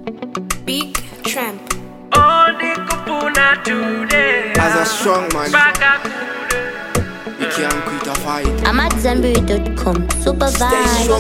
Big Tramp. As a strong man, you can't quit a fight. I'm at Zanberry.com. Super Stay strong,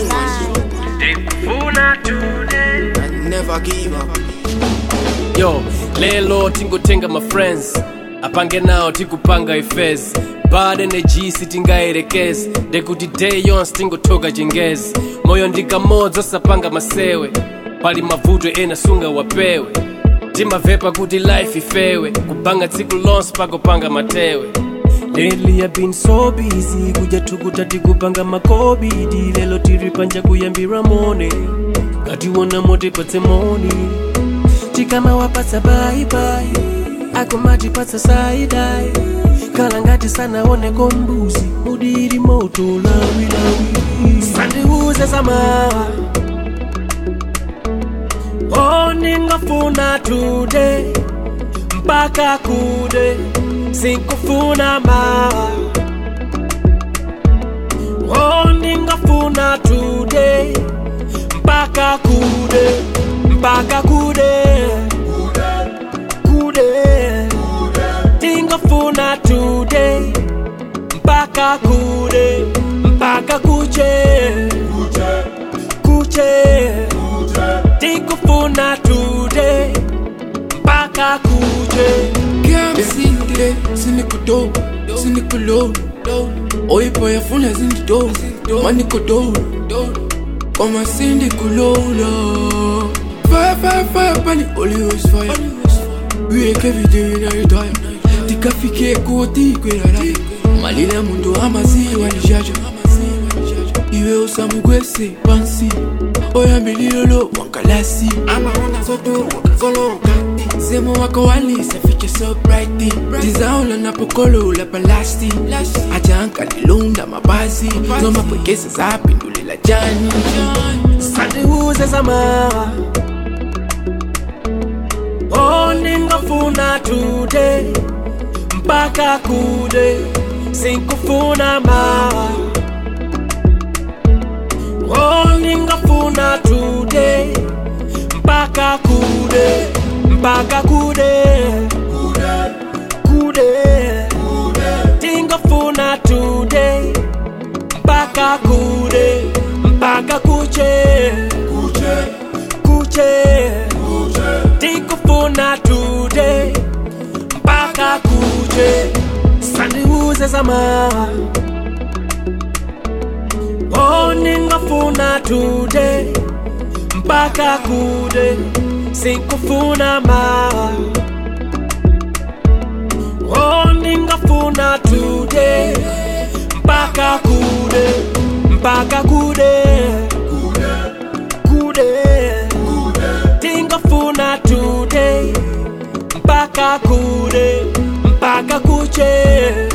vibe. and never give up. Yo, lelo tingotenga my friends apange nao tikupanga ifez bad energy sitingaerekezi ndekuti day yonse tingotoka chingezi moyo ndikamodzo sapanga masewe pali mavuto ena sunga wapewe timavepa kuti life ifewe kupanga tsiku lonse pakopanga matewe. Lately I've been so busy kuja tukuta tikupanga makobidi lelo tiripanja kuyambira mone katiwona mote patse moni tikama wapatsa bye bye akomati patsa saidai kalangati sana one kombuzi mudiri moto lawi lawi sandiuze samawa ningafuna today mpaka kude sinkufuna mawa ningafuna today mpaka kude tingafuna today mpaka kuche tingafuna today mpaka kuche. Can't sing today, sinikudo, sinikulo. Oi boy, your phone is in the door. Manikodo, come and sing the kulola. Fire, bunny, only use fire. We wake every day in our time. Tikafike koti kwelala. Malila mundo amazi wanijaja. Iwe osamugwese pansi. Oya mililolo wankalasi. Ama wana soto wakazolo wakati. Semo wako wali sefiche so brighty. Tizaula na pokolo la palasti. Ajanka nilunda mabazi. Zoma pwekesa zapi ndulila jani. Sandiuze samawa ningafuna today mpaka kude sinkufuna mawa ningafuna today mpaka kude tingafuna today mpaka kuche tikufuna today mpaka kuche sandiuze samawa ningafuna today mpaka kude sinkufuna mawa ningafuna today mpaka kude tingafuna today mpaka kuche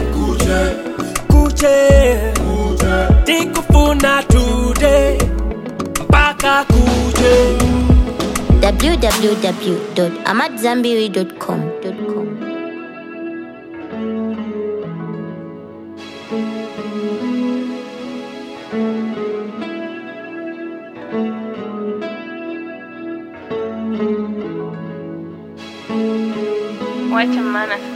tikufuna today mpaka kuche. www.amatzambiri.com. Wacha maana